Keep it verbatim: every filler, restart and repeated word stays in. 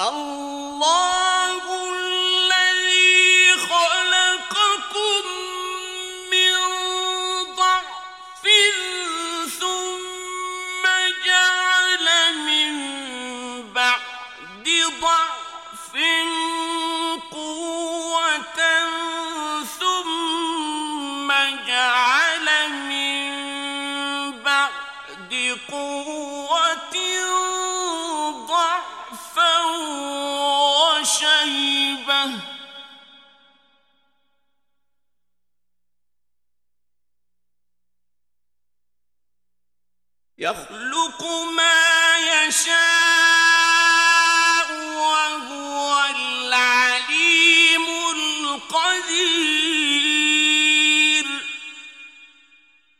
الله الذي خلقكم من ضعف ثم جعل من بعد ضعف قوة ثم جعل من بعد قوة ضعفا وشيبة يخلق ما يشاء